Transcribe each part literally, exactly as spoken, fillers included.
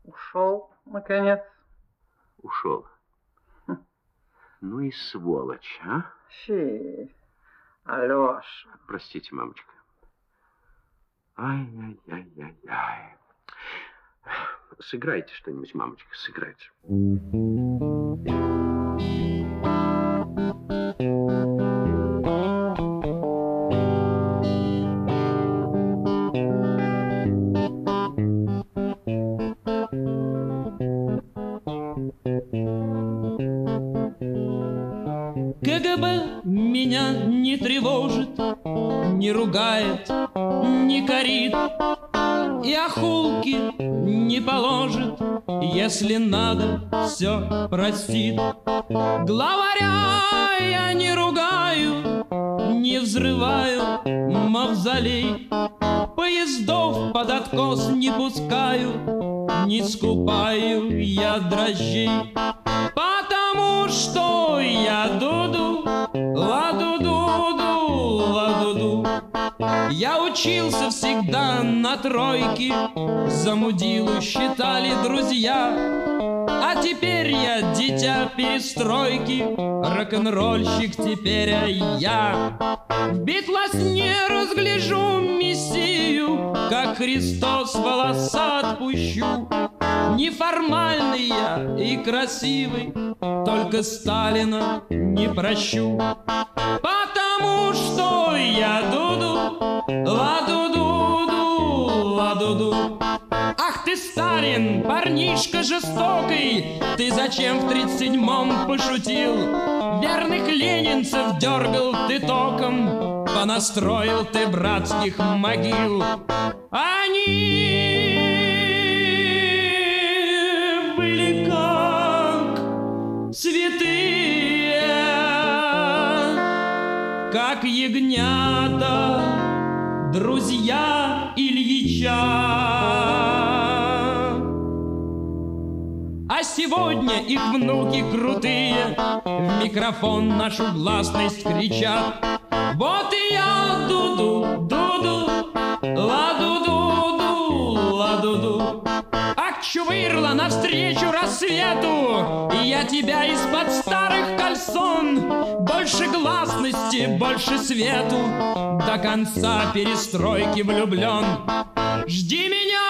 Ушел, наконец. Ушел. Хм. Ну и сволочь, а? Фи, Алеша. Простите, мамочка. Ай-яй-яй-яй-яй. Сыграйте что-нибудь, мамочка, сыграйте. КГБ меня не тревожит, не ругает, не корит, и охулки не положит, если надо, все простит. Главаря я не ругаю, не взрываю мавзолей, поездов под откос не пускаю, не скупаю я дрожжей, потому что я дуду, ла-ду-ду-ду, ла-ду-ду. Я учился всегда на тройке, за мудилу считали друзья, а теперь я дитя перестройки, рок-н-ролльщик теперь я. В Битлз не разгляжу мессию, как Христос волоса отпущу. Неформальный я и красивый, только Сталина не прощу. Потому что я дуду, ла-ду-ду-ду, ла-ду-ду. Ах ты, Сталин, парнишка жестокий, ты зачем в тридцать седьмом пошутил? Верных ленинцев дергал ты током, понастроил ты братских могил. Они были как святые, как ягнята, друзья Ильича. А сегодня их внуки крутые в микрофон нашу гласность кричат. Вот и я дуду, дуду, ла-ду-ду-ду, ла-ду-ду. Ах, чувырла, навстречу рассвету, и я тебя из-под старых кальсон. Больше гласности, больше свету, до конца перестройки влюблен. Жди меня!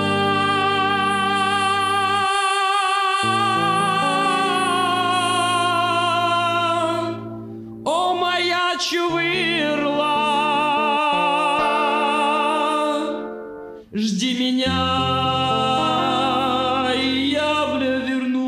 О, моя чувырла! Жди меня, и я бля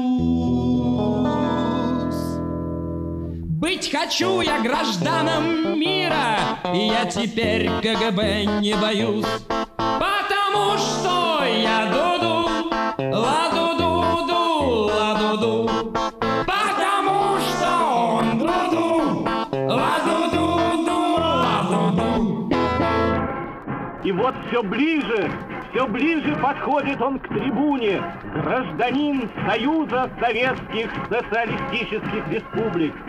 вернусь. Быть хочу я гражданом мира, и я теперь КГБ не боюсь. Потому что я дуду, ла-ду-ду-ду, ла-ду-ду. Потому что он дуду, ла-ду-ду-ду, ла-ду-ду. И вот все ближе, все ближе подходит он к трибуне, гражданин Союза Советских Социалистических Республик.